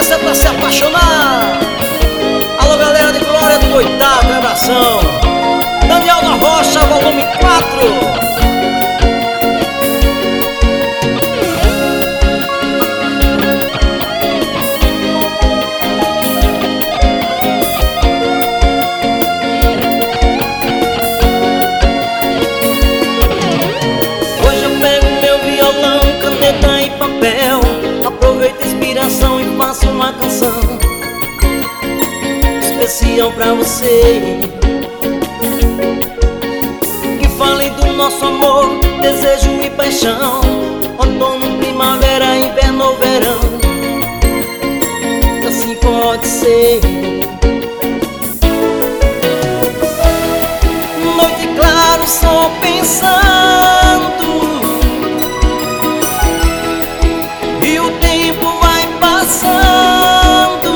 Isso é pra se apaixonar. Alô, galera de Glória do Oitavo, abração. Daniel da Rocha, volume 4. Caneta e papel, aproveito a inspiração e faço uma canção especial pra você, que fale do nosso amor, desejo e paixão, outono, primavera, inverno ou verão. Assim pode ser. Noite claro, só pensando, e o tempo vai passando,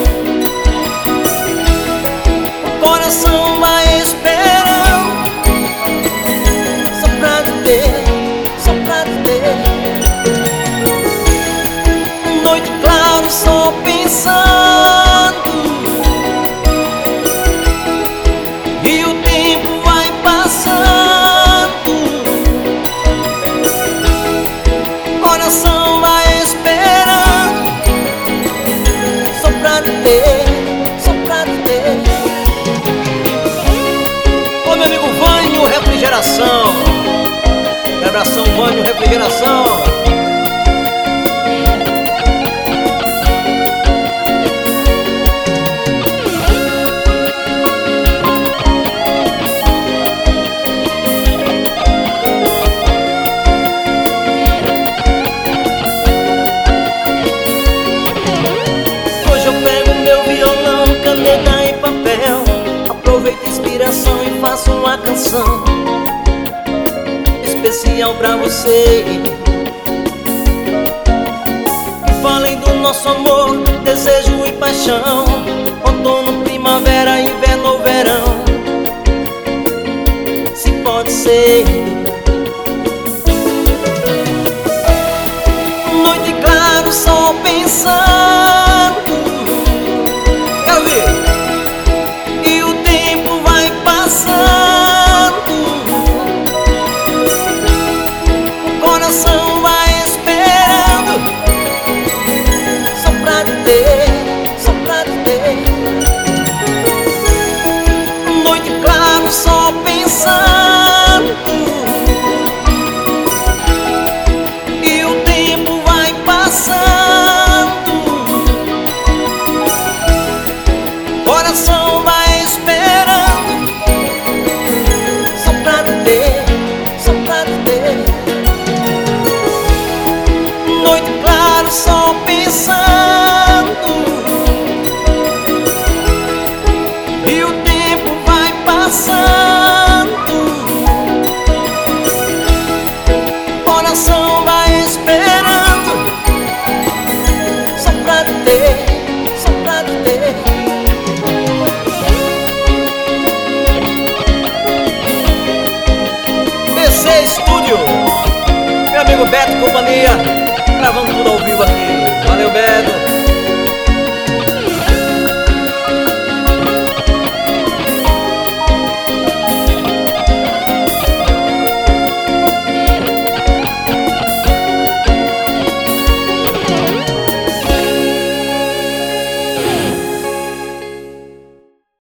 o coração vai esperando, só pra te ter, só pra te ter. Noite claro, só pensando, e o tempo vai passando, o coração vai esperando, só pra te ter, só pra te ter. Ô, meu amigo Vânio Refrigeração, abração Vânio Refrigeração. Caneta e papel, aproveito a inspiração e faço uma canção especial pra você, que falem do nosso amor, desejo e paixão, outono, primavera, inverno ou verão. Se pode ser. Noite claro, só pensando,